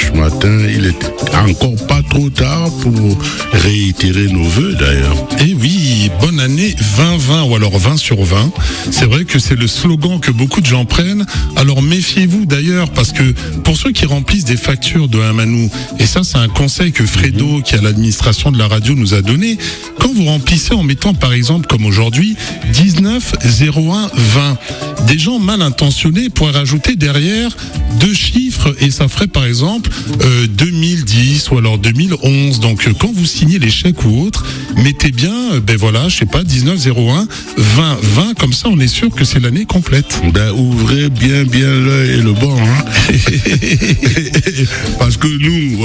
dimanche matin. Il est encore pas trop tard pour réitérer nos vœux d'ailleurs. Et oui, bonne année 2020 ou alors 20 sur 20. C'est vrai que c'est le slogan que beaucoup de gens prennent. Alors méfiez-vous d'ailleurs parce que pour ceux qui remplissent des factures de Amanou, et ça c'est un conseil que Fredo qui est à l'administration de la radio nous a donné, quand vous remplissez en mettant par exemple comme aujourd'hui 19 01 20, des gens mal intentionnés pourraient rajouter derrière 2 chiffres et ça ferait par exemple 2010 ou alors 2011. Donc quand vous signez les chèques ou autres, mettez bien, je sais pas, 19 01 20 20, comme ça on est sûr que c'est l'année complète. Ouvrez bien l'œil et le banc, hein. Parce que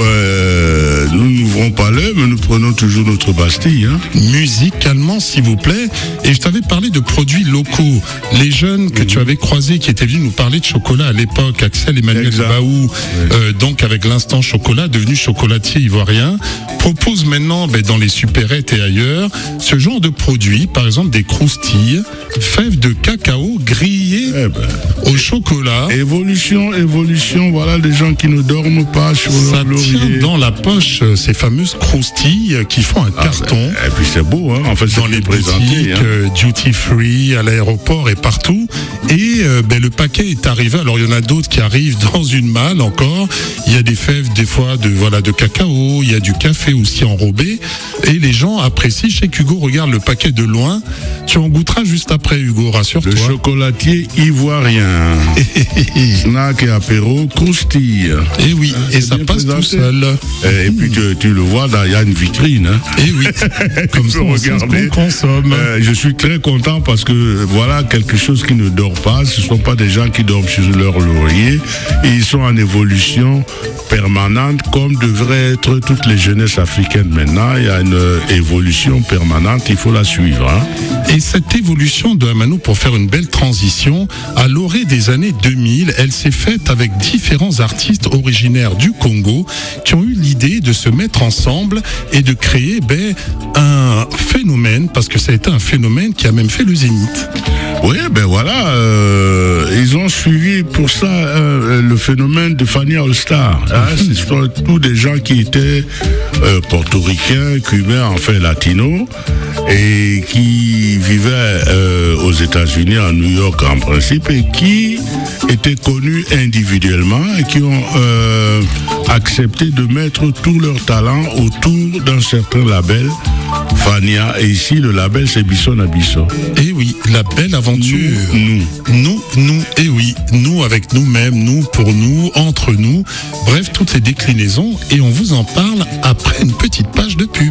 nous n'ouvrons pas l'œil, mais nous prenons toujours notre Bastille, hein. Musicalement, s'il vous plaît. Et je t'avais parlé de produits locaux. Les jeunes que tu avais croisés, qui étaient venus nous parler de chocolat à l'époque, Axel Emmanuel Baou, donc avec l'instant chocolat, devenu chocolatier ivoirien, propose maintenant, dans les supérettes et ailleurs, ce genre de produits, par exemple des croustilles, fèves de cacao grillées au chocolat. Évolution, voilà les gens qui ne dorment pas sur leur laurier. Ça tient dans la poche ces fameuses croustilles qui font un carton. Et puis c'est beau, hein. En fait, dans les boutiques, duty free, à l'aéroport et partout. Et le paquet est arrivé. Alors il y en a d'autres qui arrivent dans une malle encore. Il y a des fèves des fois de cacao. Il y a du café aussi enrobé. Et les gens apprécient. Je sais qu'Hugo regarde le paquet de loin. Tu en goûteras juste après, Hugo, rassure-toi. Le chocolatier ivoirien. Snack et apéro, croustille. Et oui, et ça passe tout seul. Et puis tu le vois, il y a une vitrine. Hein. Et oui, comme ça on sait ce qu'on consomme. Je suis très content parce que voilà quelque chose qui ne dort pas. Ce ne sont pas des gens qui dorment sur leur laurier. Ils sont en évolution permanente comme devraient être toutes les jeunesses africaines maintenant. Il y a une évolution permanente, il faut la suivre. Hein. Et cette évolution de Amanou, pour faire une belle transition, à l'orée des années 2000, elle s'est faite avec différents artistes originaires du Congo qui ont eu l'idée de se mettre ensemble et de créer un phénomène, parce que ça a été un phénomène qui a même fait le Zénith. Oui, ils ont suivi pour ça le phénomène de Fania All Star. Ce sont tous des gens qui étaient portoricains, cubains, enfin latinos, et qui vivaient aux États-Unis, à New York en principe, et qui étaient connus individuellement et qui ont accepté de mettre tout leur talent autour d'un certain label, Fania. Et ici, le label, c'est Bisson à Bisson. Et oui, la belle aventure. Nous, et oui, nous avec nous-mêmes, nous pour nous, entre nous. Bref, toutes ces déclinaisons. Et on vous en parle après une petite page de pub.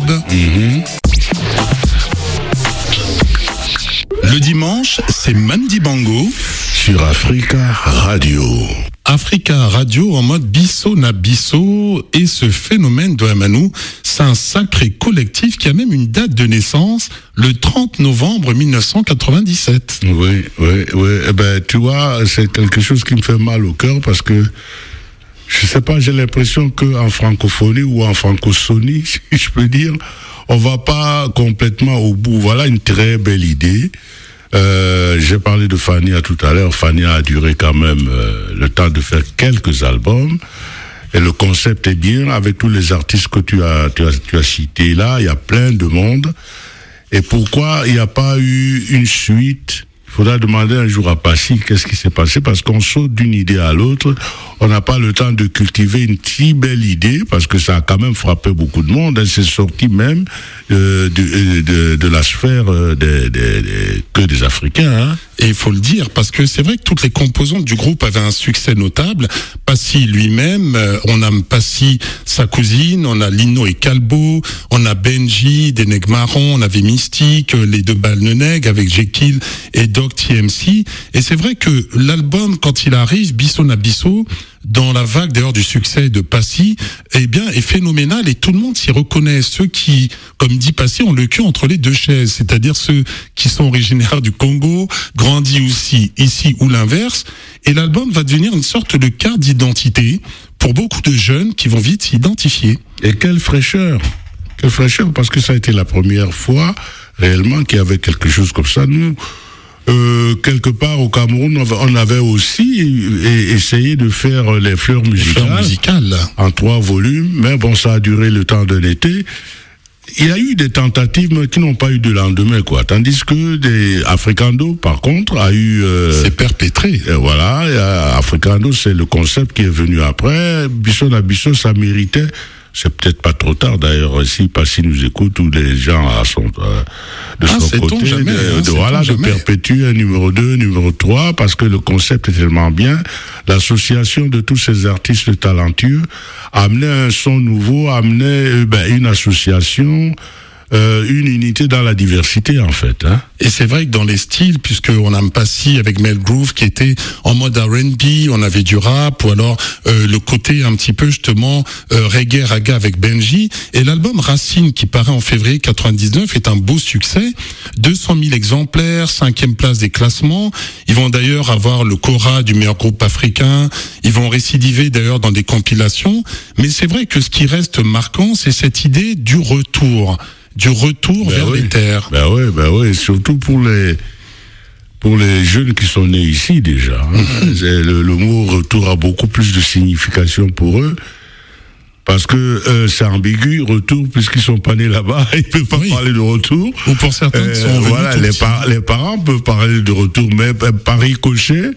Le dimanche, c'est Mandi Bango sur Africa Radio. Africa Radio en mode Bisso na Bisso, et ce phénomène de Amanou, c'est un sacré collectif qui a même une date de naissance, le 30 novembre 1997. Oui. Tu vois, c'est quelque chose qui me fait mal au cœur parce que je sais pas, j'ai l'impression qu'en francophonie ou en francophonie, si je peux dire, on va pas complètement au bout. Voilà une très belle idée. J'ai parlé de Fania tout à l'heure. Fania a duré quand même le temps de faire quelques albums. Et le concept est bien, avec tous les artistes que tu as cités là, il y a plein de monde. Et pourquoi il n'y a pas eu une suite? Il faudra demander un jour à Passy qu'est-ce qui s'est passé, parce qu'on saute d'une idée à l'autre. On n'a pas le temps de cultiver une si belle idée, parce que ça a quand même frappé beaucoup de monde. C'est sorti même de la sphère que des Africains. Hein. Et il faut le dire, parce que c'est vrai que toutes les composantes du groupe avaient un succès notable. Passy lui-même, on a Passy, sa cousine, on a Lino et Calbo, on a Benji, des Nègres Marrons, on avait Mystique, les deux Balneneg avec Jekyll et Doc TMC. Et c'est vrai que l'album, quand il arrive, Bisso na Bisso, dans la vague d'ailleurs du succès de Passy, est phénoménal et tout le monde s'y reconnaît. Ceux qui, comme dit Passy, ont le cul entre les deux chaises, c'est-à-dire ceux qui sont originaires du Congo, grandis aussi ici ou l'inverse. Et l'album va devenir une sorte de carte d'identité pour beaucoup de jeunes qui vont vite s'identifier. Et quelle fraîcheur, parce que ça a été la première fois réellement qu'il y avait quelque chose comme ça. Nous, quelque part au Cameroun, on avait aussi essayé de faire les fleurs musicales en 3 volumes, mais bon, ça a duré le temps d'un été. Il y a eu des tentatives mais qui n'ont pas eu de lendemain, quoi. Tandis que des Africando, par contre, a eu... c'est perpétré. Voilà, Africando, c'est le concept qui est venu après. Bisson à Bisson, ça méritait... C'est peut-être pas trop tard d'ailleurs si Passy nous écoute ou les gens de son côté de perpétuer un numéro 2, numéro 3 parce que le concept est tellement bien. L'association de tous ces artistes talentueux amenait un son nouveau, amenait une association, une unité dans la diversité en fait. Hein. Et c'est vrai que dans les styles, puisqu'on a Passy avec Mel Groove qui était en mode R&B, on avait du rap, ou alors le côté un petit peu justement reggae, raga avec Benji. Et l'album Racine qui paraît en février 99 est un beau succès. 200 000 exemplaires, 5e place des classements. Ils vont d'ailleurs avoir le Cora du meilleur groupe africain. Ils vont récidiver d'ailleurs dans des compilations. Mais c'est vrai que ce qui reste marquant, c'est cette idée du retour vers les terres. Ben oui, surtout pour les jeunes qui sont nés ici déjà. Hein. Le mot retour a beaucoup plus de signification pour eux. Parce que c'est ambigu, retour, puisqu'ils sont pas nés là-bas, ils peuvent pas parler de retour. Ou pour certains qui sont venus les parents peuvent parler de retour, mais par ricochet,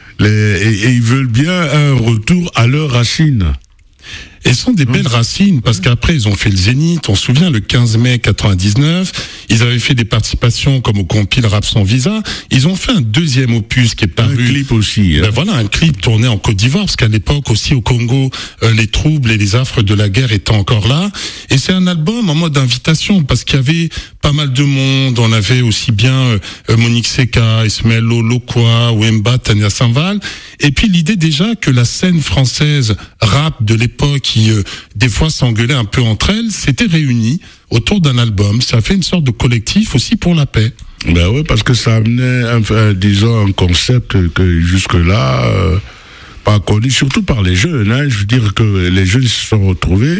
et ils veulent bien un retour à leurs racines. Et ce sont des belles racines, parce qu'après, ils ont fait le Zénith, on se souvient, le 15 mai 99, ils avaient fait des participations comme au compil Rap Sans Visa, ils ont fait un 2e opus qui est paru. Un clip aussi. Ben voilà, un clip tourné en Côte d'Ivoire, parce qu'à l'époque aussi au Congo, les troubles et les affres de la guerre étaient encore là. Et c'est un album en mode invitation, parce qu'il y avait pas mal de monde, on avait aussi bien Monique Seka, Ismaël Lokwa, Wemba, Tania Saint-Val, et puis l'idée déjà que la scène française rap de l'époque, qui des fois s'engueulaient un peu entre elles, s'étaient réunies autour d'un album. Ça a fait une sorte de collectif aussi pour la paix. Ben oui, parce que ça amenait, disons, un concept que jusque-là, pas connu, surtout par les jeunes. Hein. Je veux dire que les jeunes se sont retrouvés.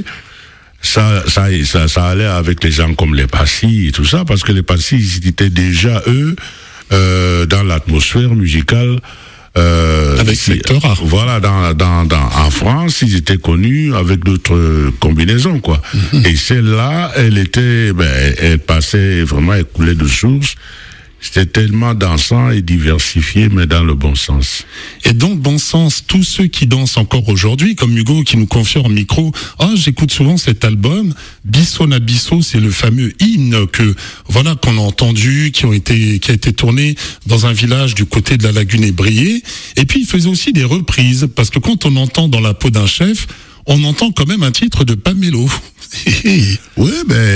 Ça allait avec les gens comme les Passy et tout ça, parce que les Passy, ils étaient déjà, eux, dans l'atmosphère musicale. Avec Secteur A. Voilà, en France, ils étaient connus avec d'autres combinaisons, quoi. Mm-hmm. Et celle-là, elle passait vraiment, elle coulait de source. C'était tellement dansant et diversifié, mais dans le bon sens. Et dans le bon sens, tous ceux qui dansent encore aujourd'hui, comme Hugo qui nous confie en micro, j'écoute souvent cet album, Bisson à Bisson, c'est le fameux hymne qu'on a entendu, qui a été tourné dans un village du côté de la lagune Ébriée. Et puis il faisait aussi des reprises, parce que quand on entend Dans la peau d'un chef, on entend quand même un titre de Pamelo. Oui,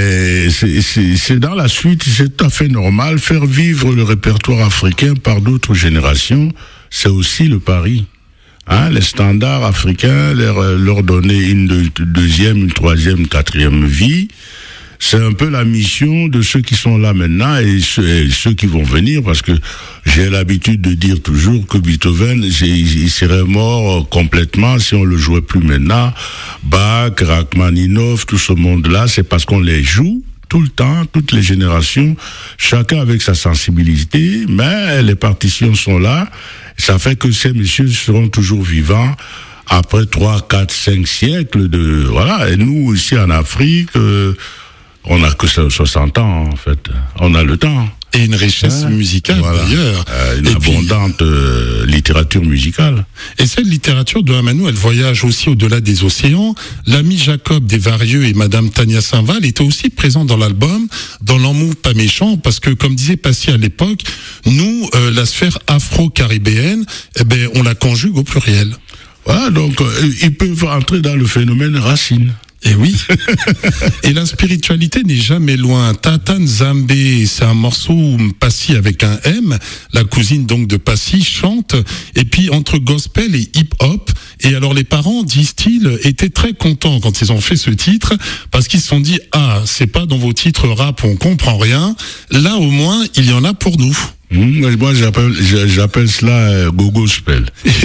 c'est dans la suite, c'est tout à fait normal. Faire vivre le répertoire africain par d'autres générations, c'est aussi le pari. Hein, les standards africains, leur donner une deuxième, une troisième, une quatrième vie. C'est un peu la mission de ceux qui sont là maintenant et ceux qui vont venir, parce que j'ai l'habitude de dire toujours que Beethoven, il serait mort complètement si on le jouait plus maintenant. Bach, Rachmaninoff, tout ce monde-là, c'est parce qu'on les joue tout le temps, toutes les générations, chacun avec sa sensibilité, mais les partitions sont là. Ça fait que ces messieurs seront toujours vivants après 3, 4, 5 siècles et nous, ici en Afrique, on n'a que 60 ans, en fait. On a le temps. Et une richesse musicale, d'ailleurs. Une abondante littérature musicale. Et cette littérature de Amanou, elle voyage aussi au-delà des océans. L'ami Jacob Desvarieux et Madame Tania Saint-Val étaient aussi présents dans l'album, dans l'amour pas méchant, parce que, comme disait Passy à l'époque, nous, la sphère afro-caribéenne, on la conjugue au pluriel. Voilà, donc, ils peuvent entrer dans le phénomène racine. Et oui. Et la spiritualité n'est jamais loin. Tata Nzambe, c'est un morceau où Passy avec un M, la cousine donc de Passy, chante. Et puis entre gospel et hip-hop. Et alors les parents, disent-ils, étaient très contents quand ils ont fait ce titre, parce qu'ils se sont dit, c'est pas dans vos titres rap, on comprend rien. Là au moins, il y en a pour nous. Moi, j'appelle cela gospel.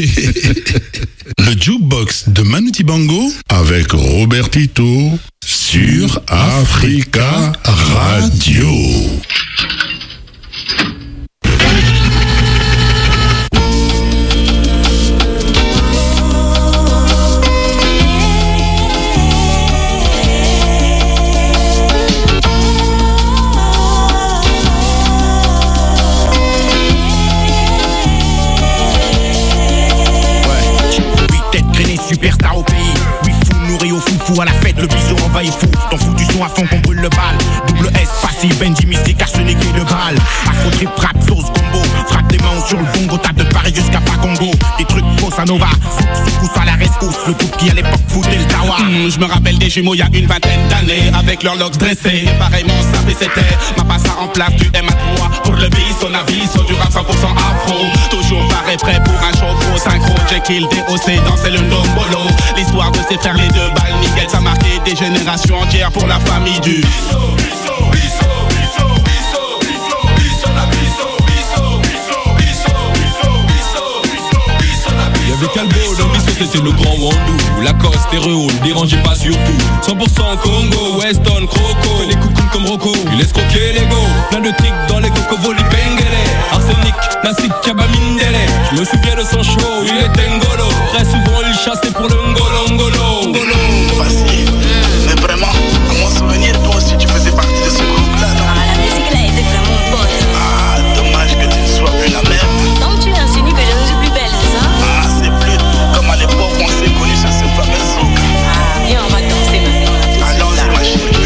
Le jukebox de Manu Dibango avec Robert Tito sur Africa Radio. fou à la fête, le bison envahit fou. T'en fous du son à fond qu'on brûle le bal. Double S, passif, Benji mystique, arsenic et de balle. Afro trip, rap, sauce, combo. Frappe des mains sur le bongo, tape de Paris jusqu'à Pacongo. Des trucs bossa nova, pousse à la rescousse. Le groupe qui à l'époque foutait le tawa. Je me rappelle des jumeaux il y a une vingtaine d'années, avec leurs locks dressés. Pareillement sapé c'était, ma passe en place du MA3. Pour le bis, son avis, sur du rap 100% afro. Toujours pareil prêt pour un show pro synchro. Jekyll, DOC, dansait le ndombolo. L'histoire de ces frères les deux balles nickel, ça marquait des générations entières pour la famille du Y'avait Calbo, dans Bisso c'était le grand Wandou. Lacoste et Réole, dérangez pas surtout. 100% Congo, Weston, Croco. Les coucounes comme Rocco, il laisse croquer les go. Plein de tricks dans les cocovoli Bengele. Arsenic, Nassik, Kabamindele. Je me souviens de son show, il était ngolo. Très souvent il chassait pour le ngolo. Facile, mais vraiment, à mon souvenir, toi aussi tu faisais partie de ce groupe-là, non? La musique là était vraiment bonne. Ah, dommage que tu ne sois plus la même. Donc tu insinues que je ne suis plus belle, c'est ça? Ah, c'est plus comme à l'époque on s'est connus sur ce fameux zouk. Ah, viens, on va danser maintenant. Allons-y, ma chérie.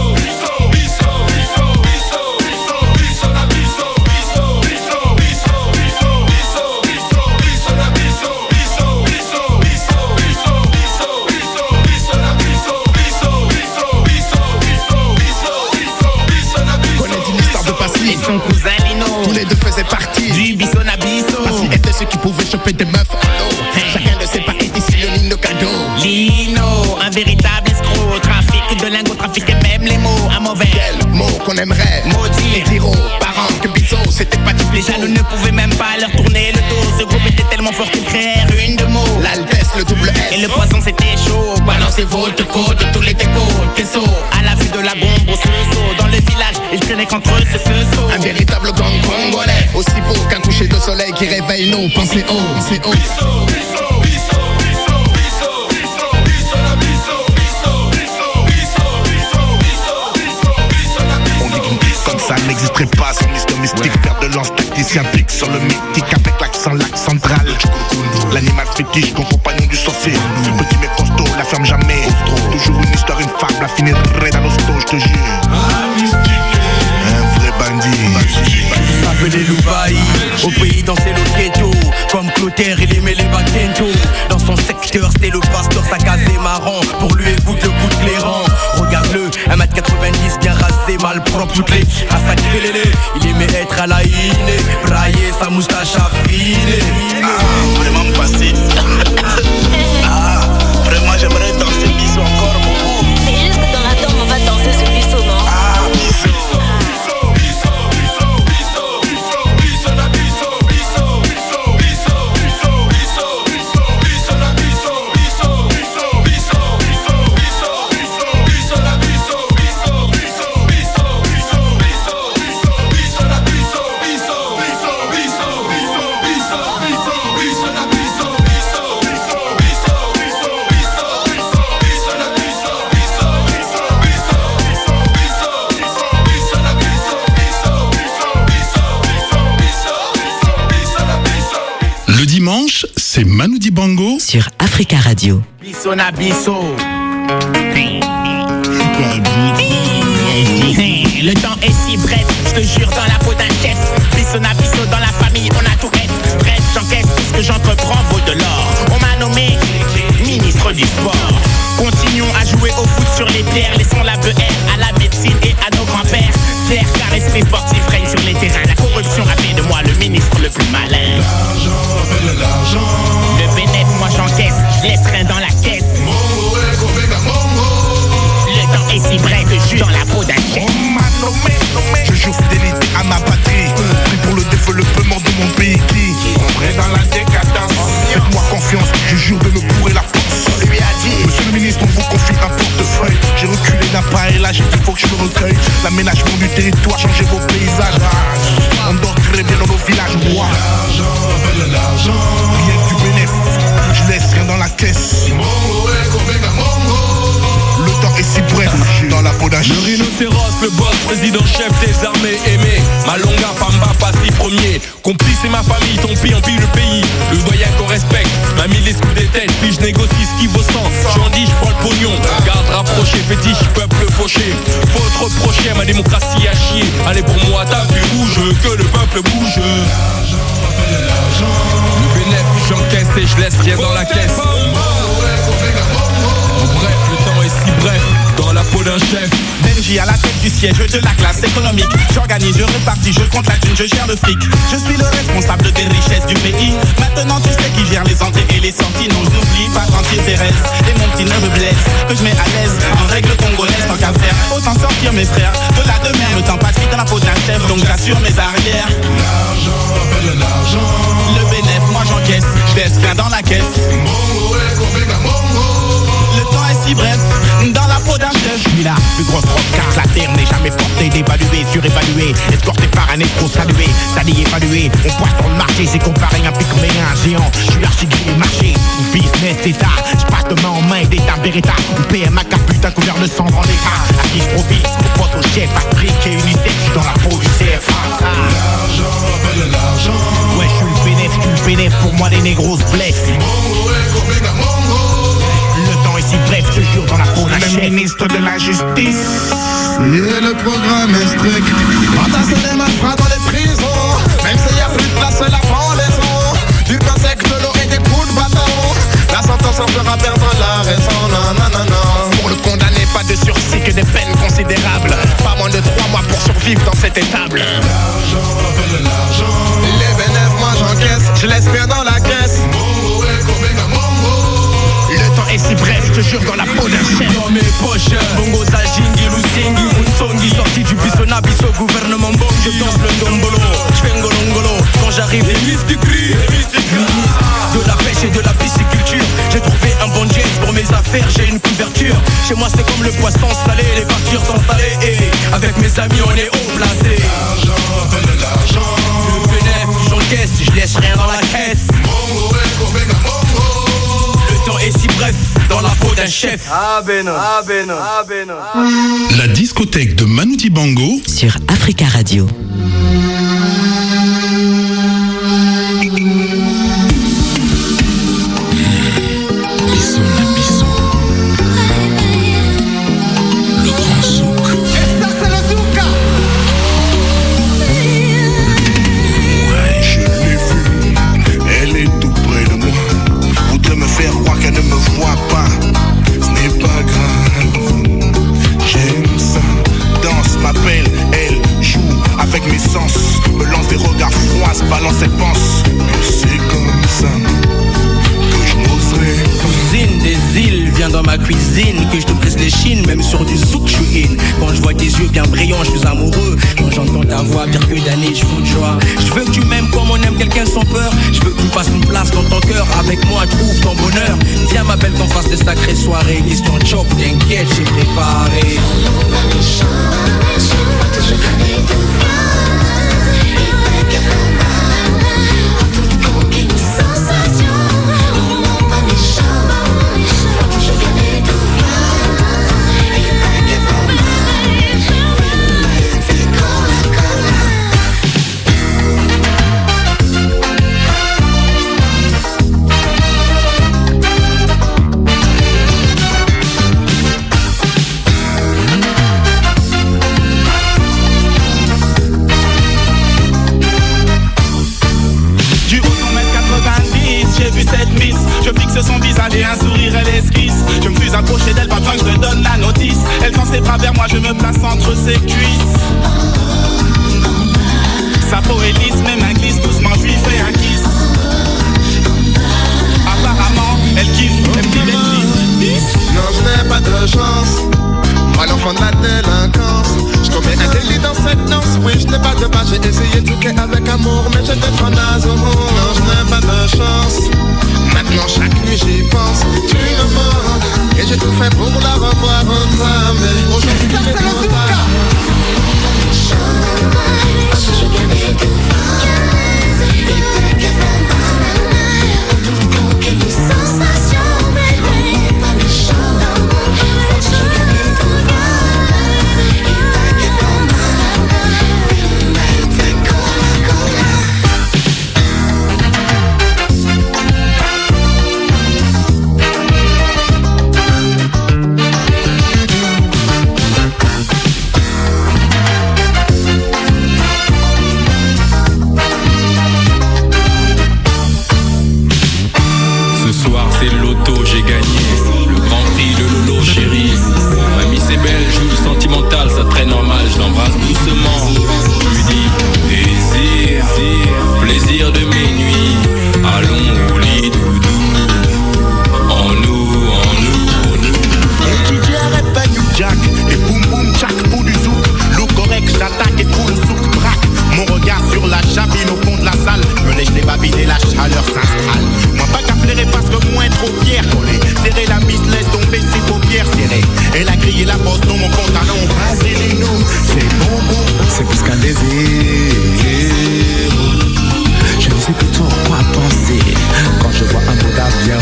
Son cousin Lino, tous les deux faisaient partie du Bisson à Bisso. Parce qu'ils étaient ceux qui pouvaient choper des meufs en eau. Chacun de ses pas est ici le Lino cadeau. Lino, un véritable escroc. Trafic de lingots, trafiquait même les mots. Un mauvais mot qu'on aimerait maudire. Et dire aux parents que Bisso c'était pas du plaisir. Les jaloux ne pouvaient même pas leur tourner le dos. Ce groupe était tellement fort qu'ils créèrent une de mots. L'Altesse, le double S. Et le poisson c'était chaud. Balancez votre côte de tous les décos. Queso, à la vue de la bombe au seau. Dans le village, ils traînaient contre eux, c'est ce saut. Un véritable gang congolais, aussi beau qu'un coucher de soleil qui réveille nos pensées haut, c'est haut. On dit qu'une piste comme ça n'existerait pas sans Mister Mystique. Faire de lance tacticien pique sur le mythique avec l'accent lac central. L'animal fétiche, ton compagnon du sorcier. Petit mais costaud, la ferme jamais. Toujours une histoire, une fable, la finirait dans l'hosto, je te jure. Un vrai bandit. S'appelait Loubaï, au pays dansait le ghetto. Comme Clotaire, il aimait les baquentos. Dans son secteur, c'était le pasteur, sa case est marrant. Pour lui, écoute le bout de l'éran. Regarde-le, 1m90, bien rasé, mal propre, toutes les à sa crélélé. Il aimait être à la iné, brailler sa moustache affinée. Ah, vraiment passé. Ah, vraiment, j'aimerais danser Bisso encore beaucoup. C'est juste que dans la tombe, on va danser ce Bisso, non? Ah, Bisso. C'est Manu Dibango sur Africa Radio. Bisso na Bisso. Le temps est si bref, je te jure dans la peau d'un chef. Bisso na Bisso dans la famille, on a tout F. Bref, j'encaisse tout ce que j'entreprends vaut de l'or. On m'a nommé ministre du sport. Continuons à jouer au foot sur les terres. Laissons la BR à la médecine et à nos grands-pères. Fier car l'esprit sportif règne sur les terrains. La corruption a fait de moi le ministre le plus malin. L'argent appelle l'argent. Le bénéf, moi j'encaisse, je laisse rien dans la caisse. Le temps est si bref, je suis dans la peau d'un chef. Je jure fidélité à ma patrie. Pris pour le développement de mon pays qui sombre dans la décadence. Faites-moi confiance, je jure de me bourrer la panse. On lui a dit, monsieur le ministre, on vous confie un portefeuille. J'ai reculé d'un pas et là j'ai dit faut que je me recueille. L'aménagement du territoire, changer vos paysages. On dort très bien dans nos villages, moi. L'argent appelle l'argent. Rien que du bénéf, je laisse rien dans la caisse. Le temps est si bref, dans la peau d'un chien. Le rhinocéros, le boss, président-chef des armées aimé. Malonga, Pamba, Passy, premier. Complice et ma famille, ton pire, on pille le pays. Le doyen qu'on respecte, m'a mis les scouts des têtes, puis je négocie ce qui vaut 100. J'en dis, je prends le pognon. démocratie à chier. Allez pour moi t'as plus rouge, que le peuple bouge. Le bénéfice j'encaisse et je laisse rien dans la caisse. Bref, le temps est si bref, dans la peau d'un chef. Benji à la tête du siège de la classe économique. J'organise, je répartis, je compte la thune, je gère le fric. Je suis le responsable des richesses du pays. Maintenant tu sais qui gère les entrées et les sorties. Non, je n'oublie pas Tante Thérèse et mon petit neveu Blaise, que je mets à l'aise en règle congolaise. Tant qu'à faire, autant sortir mes frères de la demeure. Le temps passe vite dans la peau d'un chef, donc j'assure mes arrières. L'argent appelle l'argent. Le bénéf, moi j'encaisse, je laisse rien dans la caisse. Le temps est si bref, dans la peau d'un chef. Je suis la plus grosse rock car la terre n'est jamais portée, dévaluée, surévaluée, escorté par un escroc salué, sali évalué. On pointe sur le marché, c'est comparé un pygmée à un géant. Je suis archi-grillé marché, business d'état. Je passe de main en main d'état Beretta. Ou PMA putain couvert de sang dans l'état. À qui je profite, on poste au chef, Afrique et UNICEF. Je suis dans la peau du chef. L'argent appelle l'argent. Ouais, je suis le bénéf, pour moi les négros se blessent. Le temps est si bref, je te jure, dans la peau d'un chef. Le ministre de la justice. Et le programme est strict. Entasser les malfrats dans les prisons. Même s'il n'y a plus de place, c'est la pendaison. Du pain sec, de l'eau et des coups de bâton. La sentence en fera perdre la raison. Non, non, non, non. Pour le condamné, pas de sursis que des peines considérables. Pas moins de 3 mois pour survivre dans cette étable. L'argent appelle l'argent. Les bénéfices, moi j'encaisse. Je laisse rien dans la caisse. Le temps est si bref, je te jure, dans la peau d'un chef. Dans mes poches, Bongo Sajingi, Lusingi, Unsongi. Sorti du Bissona, Bisso, gouvernement Bongo. Je danse le Ndombolo, je fais Ngolongolo. Quand j'arrive, les miss du cri, de la pêche et de la pisciculture. J'ai trouvé un bon jet pour mes affaires, j'ai une couverture. Chez moi c'est comme le poisson salé, les factures sont salées. Et avec mes amis on est haut placé. L'argent appelle l'argent. Le bénéfice j'encaisse, je laisse rien dans la caisse. Le temps est si bref, dans la peau d'un chef. Ah Beno, ah Beno, ah Beno. La discothèque de Manu Dibango sur Africa Radio. Balance et pense que c'est comme ça que je n'oserais. Cousine des îles, viens dans ma cuisine, que je te brise les chines, même sur du zouk je suis in. Quand je vois tes yeux bien brillants, je suis amoureux. Quand j'entends ta voix, pire que d'années, je fous de joie. Je veux que tu m'aimes comme on aime quelqu'un sans peur. Je veux que tu fasses une place dans ton cœur. Avec moi, trouve ton bonheur. Viens ma belle qu'on fasse des sacrées soirées. Question chop, t'inquiète, j'ai préparé. Je fixe son visage et un sourire, elle esquisse. Je me suis approché d'elle, pas besoin que je te donne la notice. Elle tend ses bras vers moi, je me place entre ses cuisses. Sa peau est lisse, même un glisse, doucement je lui fais un kiss. Apparemment, elle kiffe, elle me dit non, je n'ai pas de chance. Moi l'enfant de la délinquance. Je commets un délit dans cette danse. Oui, je n'ai pas de base, j'ai essayé de truquer avec amour, mais je t'ai trop naze au monde. Non, je n'ai pas de chance. Maintenant chaque nuit j'y pense. Tu me manques et j'ai tout fait pour la revoir en toi. Mais aujourd'hui il est trop tard. passe doucement. Tu dis désir, plaisir de mes nuits. Allons au lit doudou. En nous. Et DJ arrête ta New Jack. Et boum boum jack pour du zouk. Look correct, j'attaque et fous le souk braque. Mon regard sur la cabine au fond de la salle me lèche les babines et la chaleur s'installe. Moi pas qu'à flairer parce que moins trop fier. Collé, serrer la mise, laisse tomber ses paupières serrées. Elle a crié la bosse dans mon pantalon. Vas-y nous, c'est bon, c'est plus qu'un désir. Je ne sais plus trop quoi penser quand je vois un boudin bien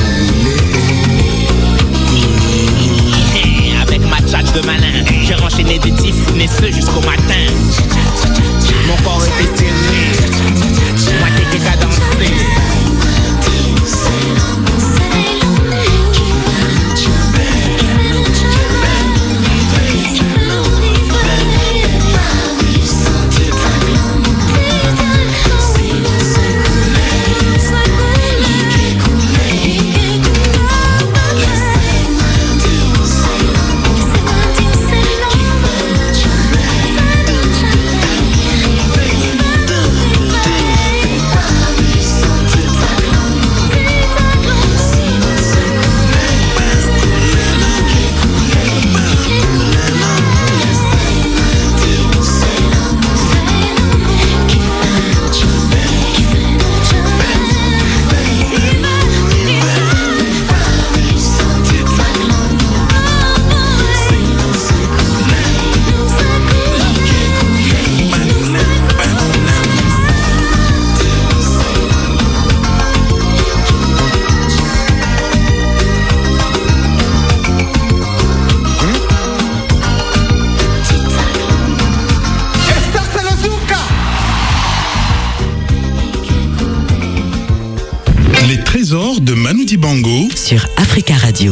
roulé. Avec ma tchatch de malin, j'ai enchaîné des tifs jusqu'au matin. Mon corps était serré, moi qui t'ai qu'à danser. De Manu Dibango sur Africa Radio.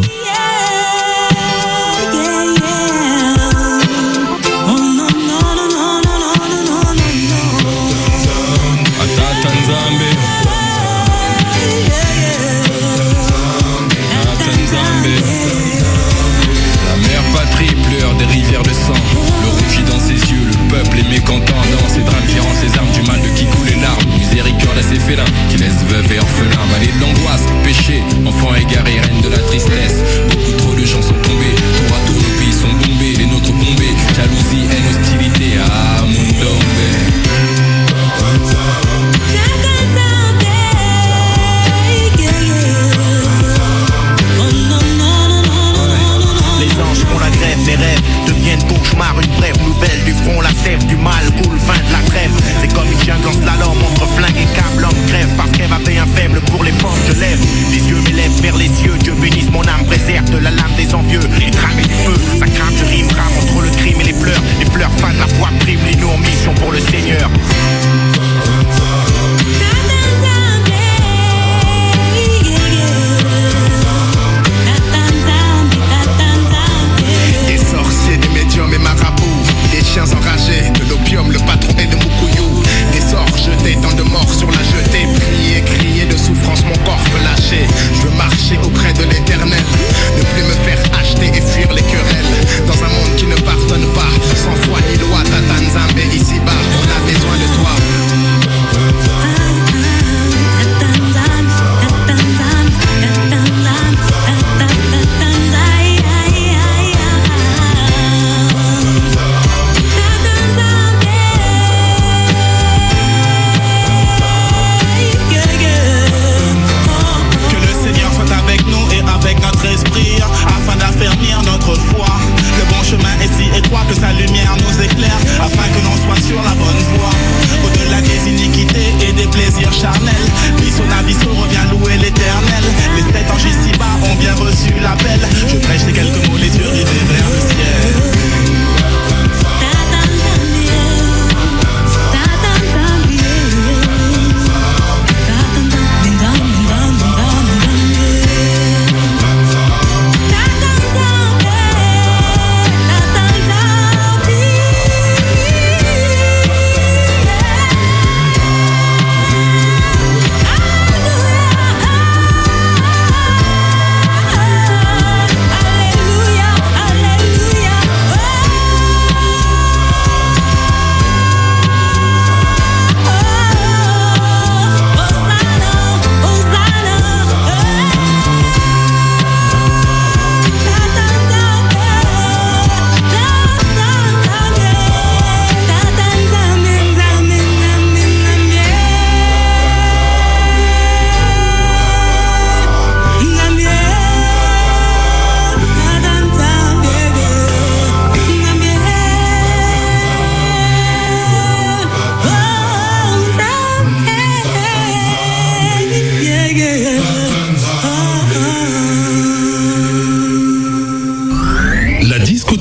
La mère patrie pleure des rivières de sang. Le rouge dans ses yeux, le peuple est mécontent. Dans ces drames qui rendent les armes du mal de qui coule les larmes. Miséricorde à ces félins qui laissent veuves et orphelins. Vallée de l'angoisse, péché, enfants égarés, reine de la tristesse. Beaucoup trop de gens sont tombés. Tour à tour nos pays sont bombés, les nôtres bombés. Jalousie, haine, hostilité, ah mon tombé. Les anges font la grève, mes rêves deviennent cauchemars. Une brève nouvelle du front, la sève du mal coule, fin de la trêve. C'est comme une jungle en slalom entre flingue et câble. L'homme crève parce qu'elle avait un faible pour les pommes. Je lève les yeux, m'élève vers les cieux. Dieu bénisse mon âme, préserve de la lame des envieux. Les trames et du feu, ça crame, je rime, rame entre le crime et les fleurs. Les fleurs fanent la foi prime, les nous en mission pour le Seigneur. Des sorciers, des médiums et marabouts, des chiens enragés, de l'opium, le patron et le moukouillou. Des sorts jetés, tant de morts sur la jetée. Prier, crier de souffrance, mon corps veut lâcher. Je veux marcher auprès de l'éternel, ne plus me faire acheter et fuir les querelles.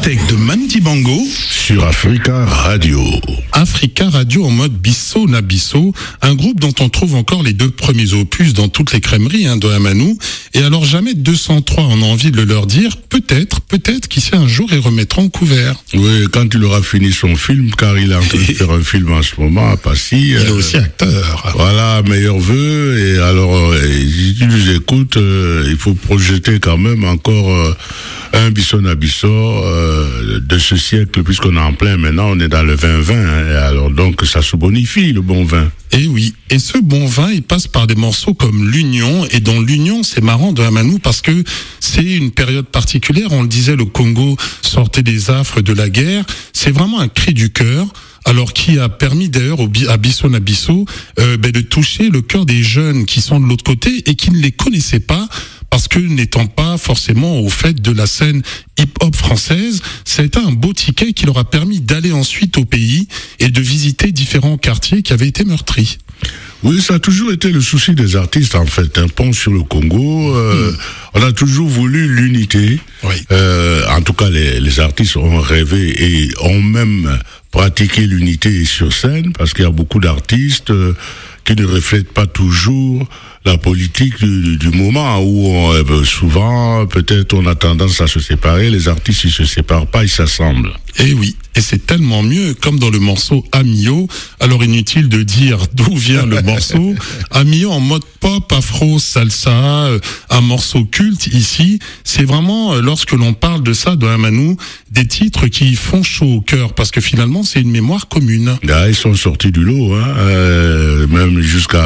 discothèque de Manu Dibango sur Africa Radio. Africa Radio en mode Bisso na Bisso, un groupe dont on trouve encore les 2 premiers opus dans toutes les crèmeries de la Manu. Et alors jamais 203, on a envie de le leur dire, peut-être, qui sait un jour ils remettront en couvert. Oui, quand il aura fini son film, car il est en train de faire un film en ce moment à Passy. Il est aussi acteur. Voilà, meilleurs vœux. Et alors, si tu nous écoutes, il faut projeter quand même encore un Bisso na Bisso de ce siècle, puisqu'on est en plein maintenant, on est dans le 2020. Et alors donc ça se bonifie, le bon vin. Et oui, et ce bon vin, il passe par des morceaux comme l'Union, et dans l'Union, c'est marrant de la Manu parce que c'est une période particulière, on le disait, le Congo sortait des affres de la guerre, c'est vraiment un cri du cœur, alors qui a permis d'ailleurs à Bisso na Bisso de toucher le cœur des jeunes qui sont de l'autre côté et qui ne les connaissaient pas, parce que n'étant pas forcément au fait de la scène hip-hop française, ça a été un beau ticket qui leur a permis d'aller ensuite au pays et de visiter différents quartiers qui avaient été meurtris. Oui, ça a toujours été le souci des artistes, en fait. Un pont sur le Congo. On a toujours voulu l'unité. Oui. En tout cas, les artistes ont rêvé et ont même pratiqué l'unité sur scène, parce qu'il y a beaucoup d'artistes qui ne reflètent pas toujours la politique du moment, où souvent, peut-être, on a tendance à se séparer. Les artistes, ils se séparent pas, ils s'assemblent. Et oui, et c'est tellement mieux, comme dans le morceau Amio. Alors inutile de dire d'où vient le morceau. Amio en mode pop, afro, salsa, un morceau culte ici. C'est vraiment, lorsque l'on parle de ça, de Manu, des titres qui font chaud au cœur, parce que finalement, c'est une mémoire commune. Là, ils sont sortis du lot, même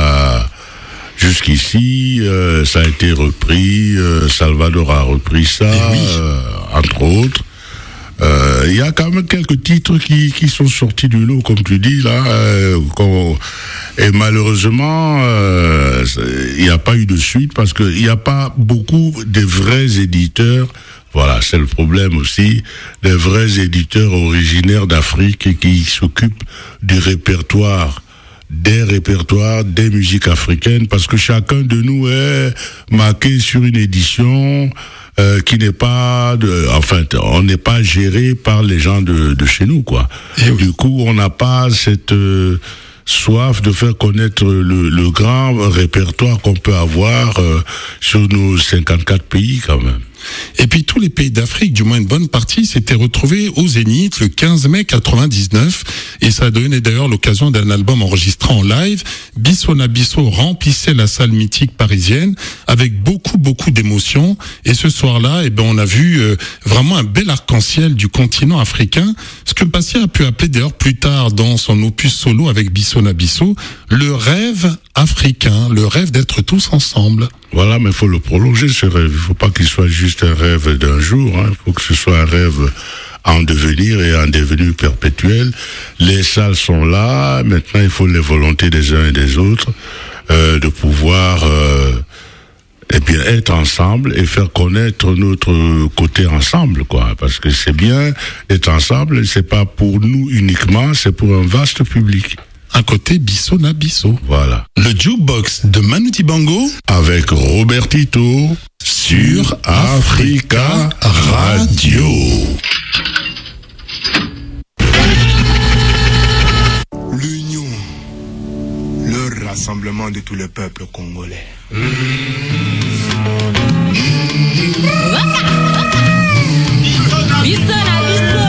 jusqu'ici, ça a été repris, Salvador a repris ça, oui. Entre autres. Il y a quand même quelques titres qui sont sortis du lot, comme tu dis, là, et malheureusement, il n'y a pas eu de suite, parce qu'il n'y a pas beaucoup de vrais éditeurs. Voilà, c'est le problème aussi, des vrais éditeurs originaires d'Afrique qui s'occupent du répertoire, des musiques africaines, parce que chacun de nous est marqué sur une édition qui n'est pas on n'est pas géré par les gens de chez nous, quoi. Et oui. Du coup, on n'a pas cette soif de faire connaître le grand répertoire qu'on peut avoir sur nos 54 pays, quand même. Et puis tous les pays d'Afrique, du moins une bonne partie, s'étaient retrouvés au Zénith le 15 mai 99, et ça a donné d'ailleurs l'occasion d'un album enregistré en live. Bisso na Bisso remplissait la salle mythique parisienne avec beaucoup d'émotions, et ce soir-là, on a vu vraiment un bel arc-en-ciel du continent africain, ce que Passy a pu appeler d'ailleurs plus tard dans son opus solo avec Bisso na Bisso, le rêve africain, le rêve d'être tous ensemble. Voilà, mais il faut le prolonger, ce rêve. Il ne faut pas qu'il soit juste un rêve d'un jour. Il faut que ce soit un rêve en devenir et en devenu perpétuel. Les salles sont là. Maintenant, il faut les volontés des uns et des autres de pouvoir être ensemble et faire connaître notre côté ensemble, quoi. Parce que c'est bien d'être ensemble. C'est pas pour nous uniquement, c'est pour un vaste public. Un côté Bisso na Bisso. Voilà. Le jukebox de Manu Dibango avec Robertito sur Africa Radio. L'union, le rassemblement de tout le peuple congolais. Bisso na Bisso.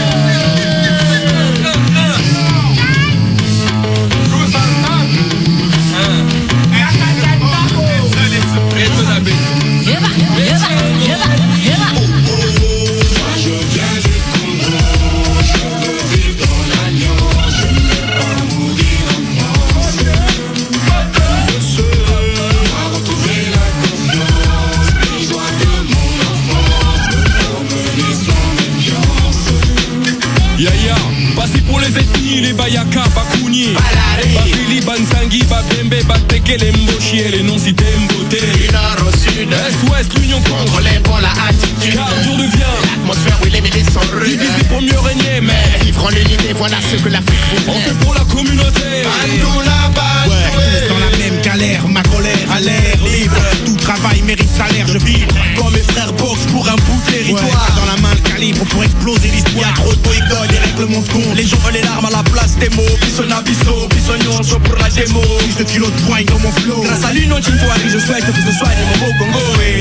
Les Bayaka, Bakouni, Bafili, Bansangui, Babembe, Bateke, les Mbochi et les non-cités Mboté. Du nord au sud, est-ouest, l'union contre les bons, la attitude. Car jour devient l'atmosphère où les mêlés sont rudes. Divisé pour mieux régner, mais vivre en unité, voilà ce que l'Afrique voudrait. On fait pour la communauté. Bandou la balle. Ouais, dans la même galère, ma colère à l'air libre. Tout travail mérite salaire, je vibre. Comme mes frères boxe pour un bout de territoire. Ouais, dans la main le calibre. calibre pour exploser l'histoire. Y'a trop de boycott, des règlements de compte. Les gens veulent les larmes à la place des mots. Bisson abisso, bisognon, chaud pour la démo. Plus de kilos de poing dans mon flow. Grâce à l'union tintoirie, je souhaite que ce soit mon beau Congo.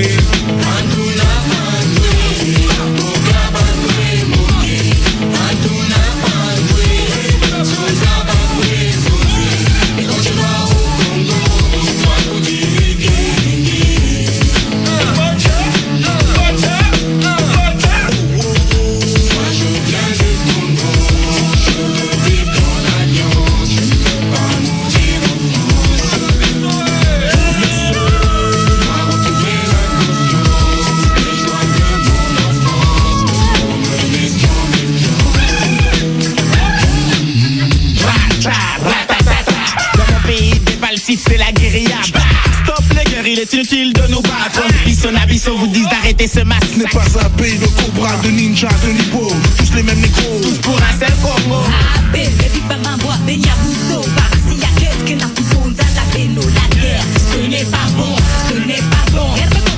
C'est la guérilla. Stop les guerres, il est inutile de nous battre. Bisson abisso vous disent d'arrêter ce massacre. Ce n'est pas un pays de cobra, de ninja, de nippo. Tous les mêmes négros, tous pour un seul Congo. Ce n'est pas bon, ce n'est pas bon.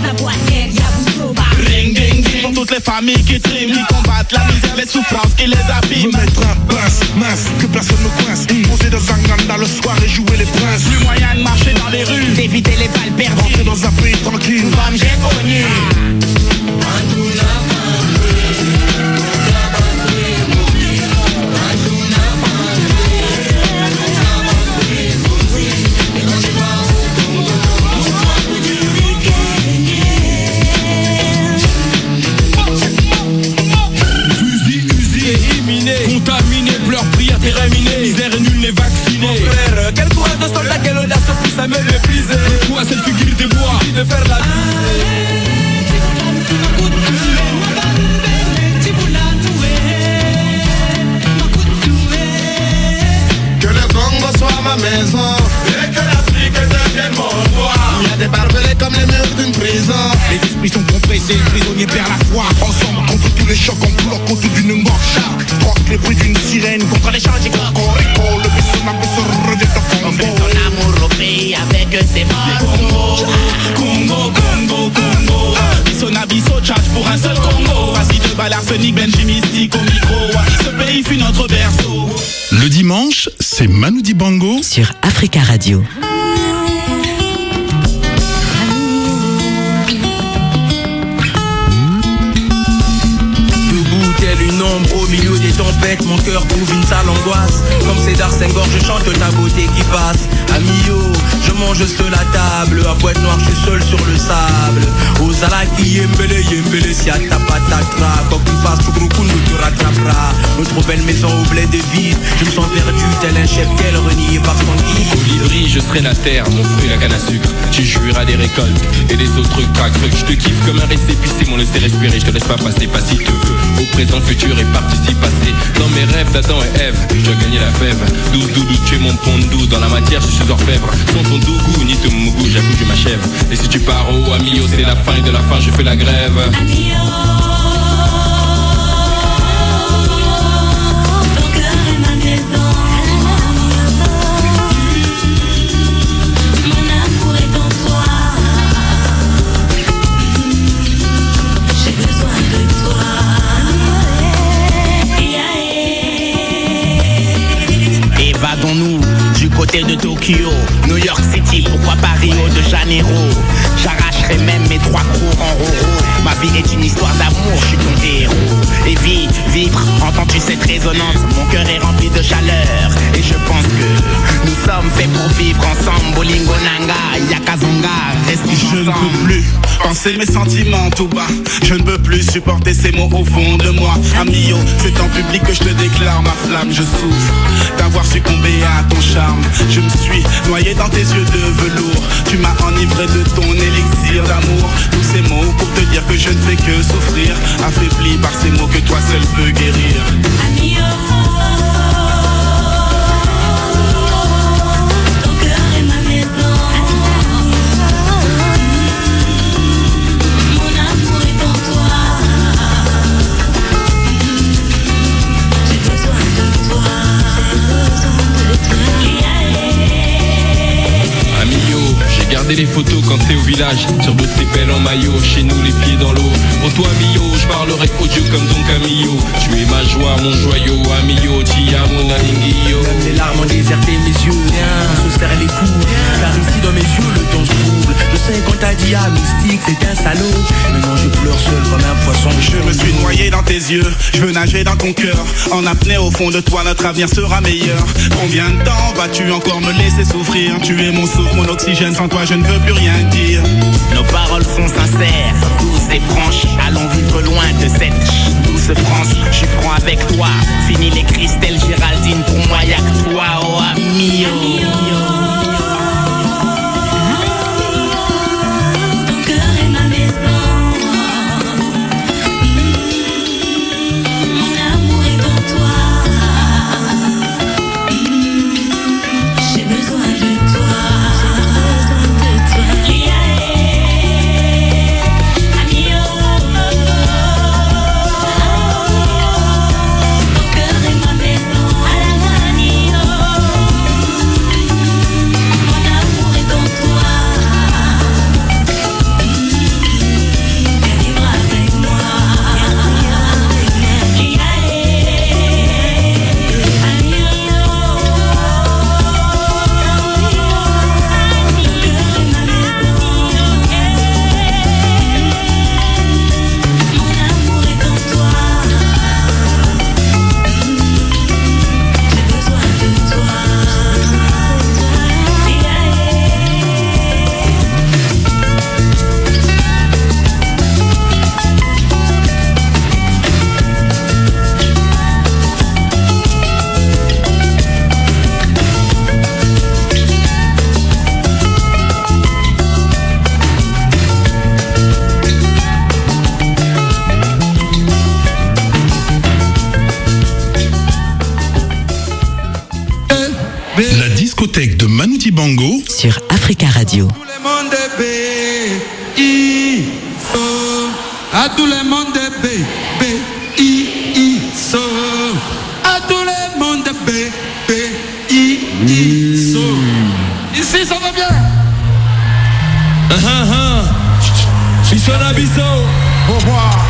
Ring ding ding. Pour toutes les familles qui triment, qui combattent la misère, les souffrances qui les abîment. Remettre un basse, mince, que personne ne coince. Poser dans un ganda le soir et jouer les princes. Plus moyen de marcher dans les rues, d'éviter les balles perdues. Rentrer dans un pays tranquille, comme j'ai connu. Contaminé, pleurs, prières, terminé. Misère et nul n'est vacciné. Mon frère, quel courage de soldat, quelle audace te pousse à me mépriser. Pourquoi cette figure des bois envie de faire la Que le Congo soit ma maison et que l'Afrique devienne mon roi. Il y a des barbelés comme les murs d'une prison. Les esprits sont compressés, les prisonniers perdent la foi. Ensemble contre tous les chocs, en bloc autour d'une morcha. Troque les bruits d'une sirène contre les chants du cocorico. Le Bisson abisso revient au On fait Congo. son amour au pays avec ses morceaux. Congo, Congo, Congo. Bisson abisso, charge pour un seul Congo. Voici de balles arsenic, Benji mystique au micro. Ce pays fut notre berceau. Le dimanche, c'est Manu Dibango sur Africa Radio. Une ombre au milieu des tempêtes, mon cœur trouve une sale angoisse. Comme Cédar Senghor, je chante ta beauté qui passe. Amio, je mange seul à table. À Pointe Noire, je suis seul sur le sable. Ozalaki, Yembele, Yembele, si à ta patakra. Quand tu fasses tout gros coup, nous te rattrapera. Notre belle maison au bled de vide. Je me sens perdu, tel un chef qu'elle renié par son guide. Colibri, je serai la terre, mon fruit, la canne à sucre. Tu jouiras des récoltes et des autres craques. Je te kiffe comme un récépissé, mon laisser respirer. Je te laisse pas passer, pas si te veux. Au présent, futur et participe passé. Dans mes rêves d'Adam et Ève, je gagnais la fève. 12 doudou, tu es mon pondou. Dans la matière, je suis orfèvre. Sans ton dougou, ni ton mougou, j'avoue, je m'achève. Et si tu pars au amio, c'est la fin et de la fin, je fais la grève. Évadons-nous du côté de Tokyo, New York City, pourquoi pas Rio de Janeiro. J'arracherai même mes 3 crocs en roro. Ma vie est une histoire d'amour, je suis ton héros. Et vivre, entends-tu cette résonance? Mon cœur est rempli de chaleur. Et je pense que nous sommes faits pour vivre ensemble. Bolingo Nanga, Yakazonga, restons ensemble. Je ne peux plus penser mes sentiments tout bas. Je ne peux plus supporter ces mots au fond de moi. Amio, c'est en public que je te déclare ma flamme. Je souffre d'avoir succombé à ton charme. Je me suis noyé dans tes yeux de velours. Tu m'as enivré de ton élixir d'amour. Tous ces mots pour te dire que je ne fais que souffrir. Affaibli par ces mots que toi seul peux guérir. Amio, ton cœur est ma maison. Mon amour est en toi. J'ai besoin de toi. J'ai besoin de toi. Amio, j'ai gardé les photos quand t'es au village. Sur d'autres t'es belle en maillot, chez nous les pieds dans l'eau. Pour toi Mio, je parlerai audio comme Don Camillo. Tu es ma joie, mon joyau, Amio, Tia, mon Alingio. Même les larmes ont déserté mes yeux, on se serre les coudes. Car ici dans mes yeux le temps se trouble. Je sais quand t'as dit ah mystique c'est un salaud. Maintenant je pleure seul comme un poisson. Je me suis noyé dans tes yeux, je veux nager dans ton cœur. En apnée au fond de toi notre avenir sera meilleur. Combien de temps vas-tu encore me laisser souffrir? Tu es mon souffle, mon oxygène, sans toi je ne veux plus rien dire. Nos paroles sont sincères, douces et franches. Allons vivre loin de cette douce France. Je suis franc avec toi, fini les Christelle Géraldine. Pour moi y'a que toi, oh Amio. Ton cœur est ma maison. Mon amour est en toi. J'ai besoin de toi. Amio. Ton cœur est ma maison. Amio. Mon amour est en toi. Viens vivre avec moi. Mon amour est en toi. J'ai besoin de toi. La discothèque de Manu Dibango sur Africa Radio. Tout le monde est B-I-So. À tout le monde est B-I-So. À tout le monde est B-I-So. Ici ça va bien. Bissona Bisso. Au revoir.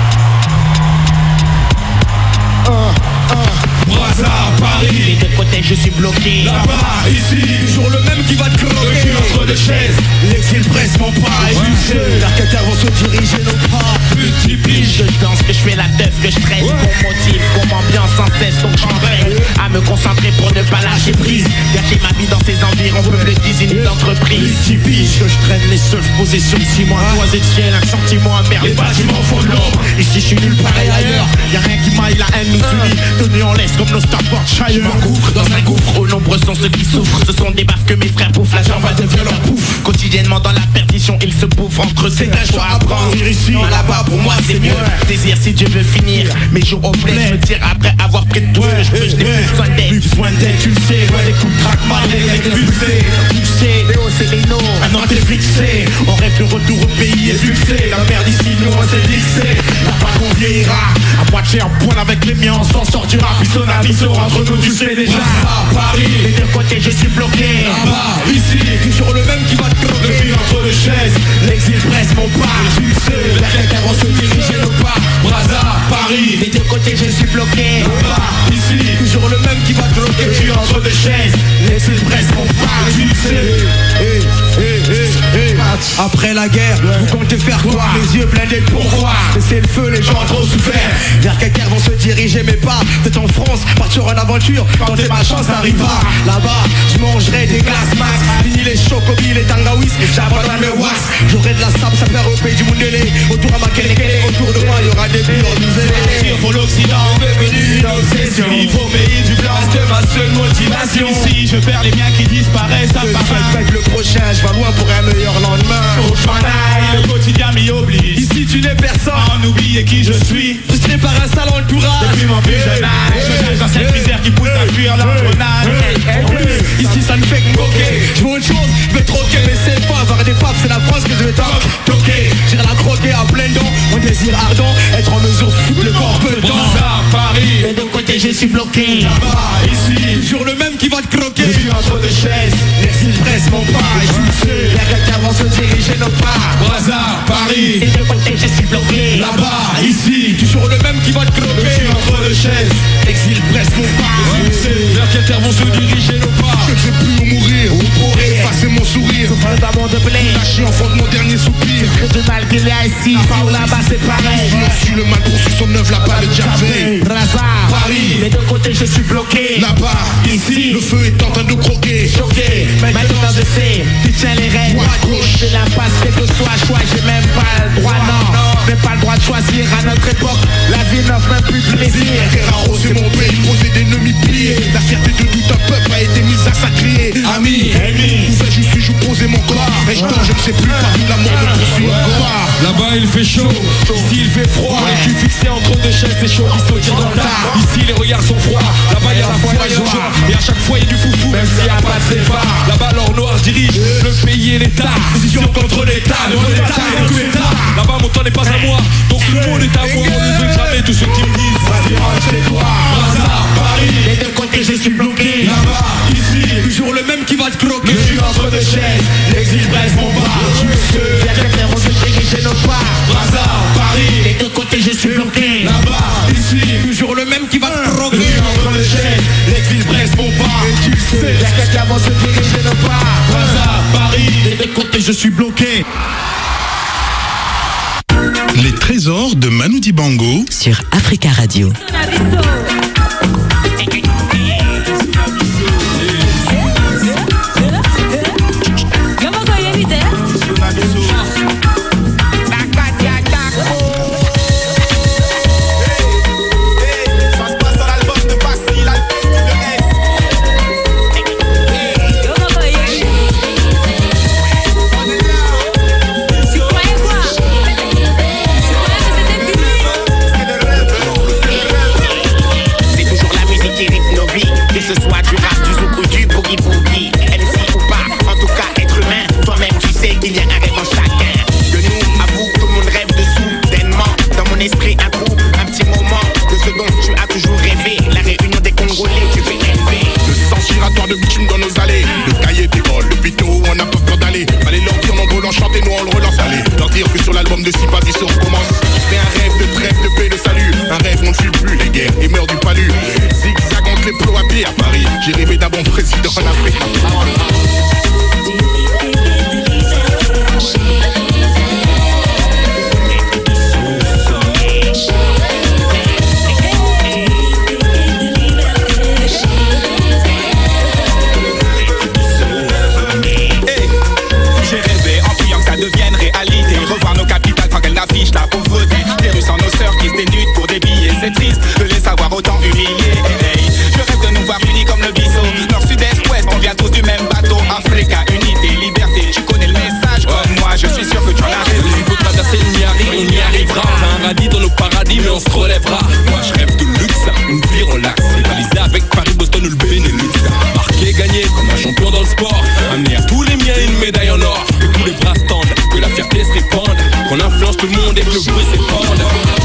Braza, Paris, Les deux côtés je suis bloqué. là-bas, ici, toujours le même qui va te croquer. Le cul entre deux chaises, l'exil presse mon pas expulsé. Vers quel terre vont se diriger nos pas. Petit biche, Que je danse, que je fais la teuf, que je traîne, qu'on motive, qu'on m'ambiance sans cesse, donc j'entraîne à me concentrer pour ne pas lâcher prise. Gâcher ma vie dans ces environs, peu le disent une entreprise. petit biche, que je traîne les seuls posés sur le ciment. Toisé de ciel, un sentiment amer. Les bâtiments font de l'ombre, ici je suis nulle pareil ailleurs. Y'a rien qui maille, la haine nous unit. Tenus en laisse comme nos Staffordshire. Je m'engouffre dans un gouffre. Au nombre sont ceux qui souffrent. Ce sont des baffes que mes frères bouffent. La jambe de violents pouf. quotidiennement dans la perdition, ils se bouffent entre eux. C'est un choix à prendre. Ici, Là-bas pour moi c'est mieux. Désir si Dieu veut finir mes jours au bled. Je me tire après avoir pris de tout ce que je peux. Je n'ai plus besoin d'aide. plus besoin d'aide, tu le sais. Ouais, les coups de craquement, les mecs pulsés. Tu sais, Léo c'est Leno. Maintenant t'es fixé, on rêve de retour au pays et succès. La merde ici, nous on s'est fixé. Là pas qu'on vieillira, à moitié en poil avec les miens, on s'en sortira. Bissona Bisso, entre nous tu sais déjà. Paris, Des deux côtés je suis bloqué. là-bas, ici, toujours le même qui va te croquer. Le cul entre deux chaises, l'exil presse mon pas. Tu sais, vers quel terre on se diriger nos pas. Braza, Paris, Des deux côtés je suis bloqué. là-bas, ici, toujours le même qui va te croquer. Le cul entre deux chaises, l'exil presse mon pas. Tu sais, après la guerre, vous comptez faire quoi? Les yeux blindés de pourquoi? Laissez le feu, les gens ont trop souffert. Vers quel terre vont se diriger mes pas? Peut-être en France, partir en aventure, tenter ma chance n'arrive pas. Là-bas, je mangerai des glaces max. Fini les chocobis, les tangawis, j'abandonne mes wax. J'aurai de la sable, ça fait au pays du Mundélé. Autour à ma kelekele, autour de moi, il y aura des murs du zélé. Pour l'Occident, devenu une obsession. Il faut payer du blanc, c'est ma seule motivation. Ici, je perds les miens qui disparaissent, ça part. Le prochain, je vais loin pour un meilleur lendemain. Faut que je m'en aille, le quotidien m'y oblige. Ici, tu n'es personne, en oublier qui je suis. Frustré par un sale entourage. Depuis mon plus jeune âge, je nage dans cette misère qui pousse à fuir l'engrenage. Ici, ça ne fait que me coquer. Je veux autre chose, je vais troquer, mais c'est pas avoir des papes, c'est la France que je vais toquer. J'irai la croquer à plein dents, mon désir ardent, être en mesure de foutre le corps peu de temps. Paris, Des deux côtés je suis bloqué. là-bas, ici, toujours le même qui va te croquer. Je suis entre deux chaises, l'exil presse mon pas. Et tu le sais, les rêves se diriger nos pas. Brazza, Paris. Et de côté je suis bloqué. Là-bas, ici, toujours le même qui va te croquer. Je suis entre deux chaises, exil presse mon pas. Vers quelle terre vont se diriger nos pas? Je sais plus où mourir, Ou pourrir, effacer mon sourire, souffre d'un monde de blé. lâcher en fond de mon dernier soupir. Que du mal qu'il y a ici, par là-bas c'est pareil. Si le mal poursuit son œuvre, là-bas le diable veille. Brazza, Paris. des deux côtés je suis bloqué. Là-bas, Ici, le feu est en train de croquer. choqué, maintenant je sais, tu tiens les rênes. Droite, gauche. C'est l'impasse, quel que soit choix, j'ai même pas le droit, non. J'ai pas le droit de choisir à notre époque. La vie n'offre même plus de plaisir. Guerrero, c'est mon pays, posé d'ennemis pliés. La fierté de tout un peuple a été mise à sacrier. Ami, Où vais-je suis, je posais mon corps. Et je dors, je ne sais plus par où la mort me poursuit encore. là-bas il fait chaud, ici il fait froid. Et tu fixé entre deux chaises, c'est chaud qui sautille dans le tas. Ici les regards sont froids, là-bas il y a la foi et la joie. Et à chaque fois il y a du foufou, même s'il n'y a pas de CFA. Là-bas l'or noir dirige le pays et l'État. Position contre l'État, devant l'État et le coup d'État. Là-bas mon temps n'est pas à moi, donc tout le monde est à moi. On ne veut jamais tous ceux qui me disent vas-y rentre chez toi. Brazza, Paris, Des deux côtés je suis bloqué. là-bas, ici, toujours le même qui va te croquer. Je suis entre deux chaises, l'exil baisse mon pas. Vers quelle terre on se diriger nos pas. Brazza, Paris, Des deux côtés je suis bloqué. là-bas, ici, toujours le même qui va te croquer. Je suis entre deux chaises, l'exil baisse mon pas. Et tu le sais, Vers quelle terre on se diriger nos pas. Brazza, Paris. Des deux côtés je suis bloqué. Les trésors de Manu Dibango sur Africa Radio. De si pas se recommence. C'est un rêve de trêve, de paix, de salut. Un rêve, on ne fuit plus les guerres et meurt du palu. Zigzag entre les plots à pied à Paris. J'ai rêvé d'un bon président en Afrique. La pauvreté, des rues sans nos sœurs qui se dénudent pour des billets, c'est triste de les savoir autant humiliés. Je rêve de nous voir unis comme le biseau. Nord, sud, est, ouest, on vient tous du même bateau. Africa, unité, liberté, tu connais le message comme moi, je suis sûr que tu en as rêvé. Il faut traverser le Niari, on y arrivera. On a un radis dans nos paradis, mais on se relèvera. Moi je rêve de luxe, une vie relaxe. Rivaliser avec Paris, Boston ou le Benelux. Marqué, gagné comme un champion dans le sport. Amener à tous les miens une médaille en or. Que tous les bras se tendent, que la fierté se répande. Qu'on influence tout le monde et que le bruit s'épande.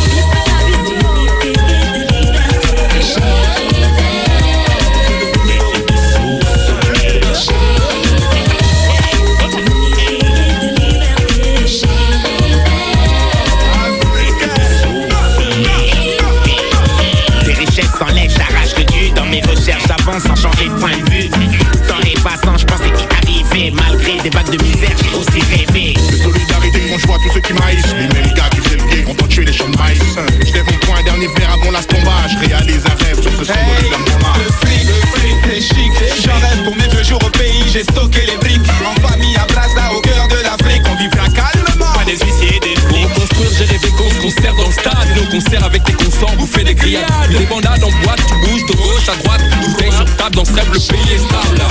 Des richesses s'enlèvent, j'arrache le dû. Dans mes recherches, j'avance sans changer de point de vue. Temps est passant, je pensais y arriver. Malgré des vagues de misère, j'ai aussi rêvé. De solidarité quand je vois tous ceux qui maïssent. Les mêmes gars qui faisaient le pied quand on tuait les champs de maïs. Je lève mon poing, un dernier verre avant la stombage. Je réalise un rêve sur ce symbole de la mama. Le fric, c'est chic. J'en rêve pour mes vieux jours au pays. J'ai stocké les briques. En famille à Brazza, au cœur de l'Afrique. On vivra calmement. Pas des huissiers, des flics. Pour construire, j'ai rêvé qu'on se concert dans le stade. Nos concerts avec des consents, bouffer des grillades. Des bandades en boîte, tu bouges de gauche à droite. Bouteille sur table, dans ce rêve, le pays est stable.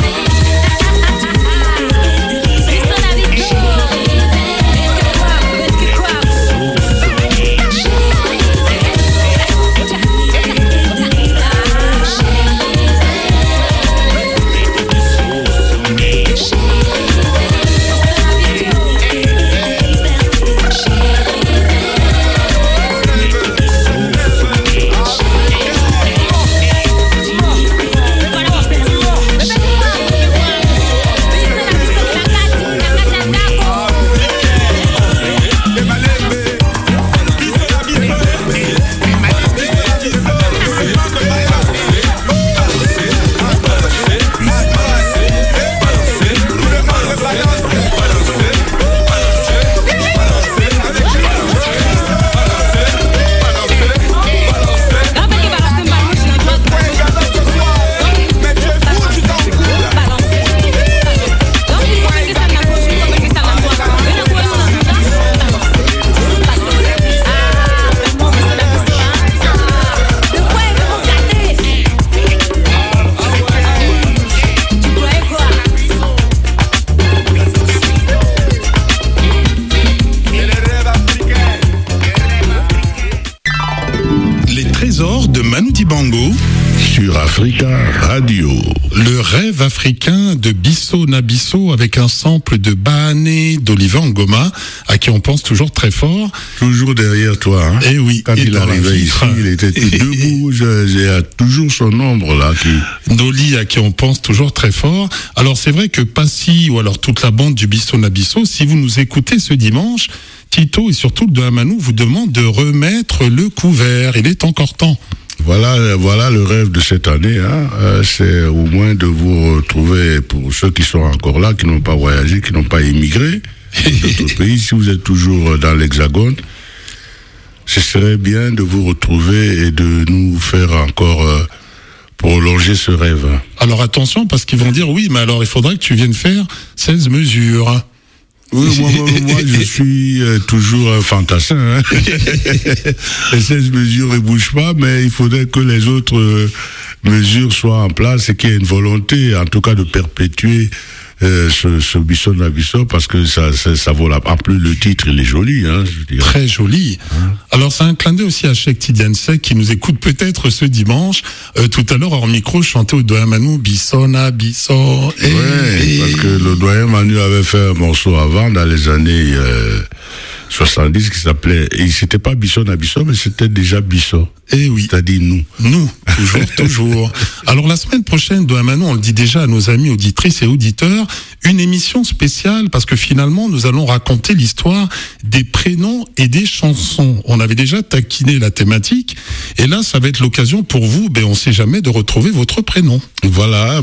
Trésor de Manu Dibango sur Africa Radio. Le rêve africain de Bisso Nabisso avec un sample de Bahane d'Oliver Ngoma, à qui on pense toujours très fort. Toujours derrière toi. Hein. Et oui. Quand il arrivait ici, il était tout debout. J'ai toujours son ombre là. Noli, à qui on pense toujours très fort. Alors c'est vrai que Passy ou alors toute la bande du Bisso Nabisso, si vous nous écoutez ce dimanche, Tito et surtout le Doamanou vous demandent de remettre le couvert. Il est encore temps. Voilà le rêve de cette année. Hein. C'est au moins de vous retrouver, pour ceux qui sont encore là, qui n'ont pas voyagé, qui n'ont pas émigré dans d'autres pays. Si vous êtes toujours dans l'Hexagone, ce serait bien de vous retrouver et de nous faire encore prolonger ce rêve. Alors attention, parce qu'ils vont dire, oui, mais alors il faudrait que tu viennes faire 16 mesures. Oui, moi je suis toujours un fantassin. Hein. Les 16 mesures ne bougent pas, mais il faudrait que les autres mesures soient en place et qu'il y ait une volonté, en tout cas, de perpétuer ce Bisso Nabisso, parce que ça vaut la peine. En plus, le titre, il est joli. Hein, je dirais. Très joli. Hein? Alors, c'est un clin d'œil aussi à Cheikh Tidiane Seck, qui nous écoute peut-être ce dimanche. Tout à l'heure, hors micro, je chantais au doyen Manu, Bisso Nabisso. Ouais, parce que le doyen Manu avait fait un morceau avant, dans les années 70, qui s'appelait, et c'était pas Bisso Nabisso, mais c'était déjà Bisso. Eh oui. C'est-à-dire nous. Nous, toujours. Alors la semaine prochaine, Doamanou, on le dit déjà à nos amis auditrices et auditeurs, une émission spéciale, parce que finalement, nous allons raconter l'histoire des prénoms et des chansons. On avait déjà taquiné la thématique, et là, ça va être l'occasion pour vous, on sait jamais, de retrouver votre prénom. Voilà,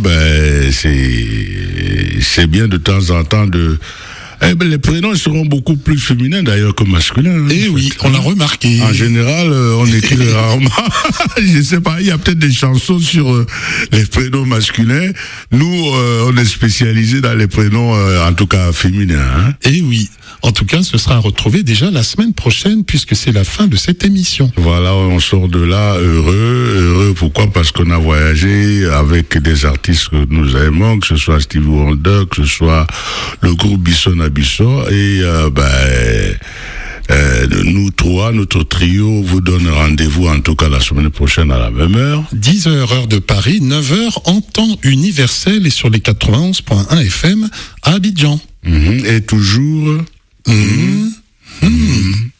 c'est bien de temps en temps de... les prénoms seront beaucoup plus féminins d'ailleurs que masculins. Eh oui, on l'a remarqué. En général, on écrit rarement. Je sais pas, il y a peut-être des chansons sur les prénoms masculins. Nous, on est spécialisé dans les prénoms, en tout cas féminins. Hein. Eh oui. En tout cas, ce sera à retrouver déjà la semaine prochaine, puisque c'est la fin de cette émission. Voilà, on sort de là heureux. Pourquoi ? Parce qu'on a voyagé avec des artistes que nous aimons, que ce soit Stevie Wonder, que ce soit le groupe Bisso Nabisso, et nous trois, notre trio, vous donne rendez-vous en tout cas la semaine prochaine à la même heure. 10h heure de Paris, 9h en temps universel et sur les 91.1 FM à Abidjan. Et toujours...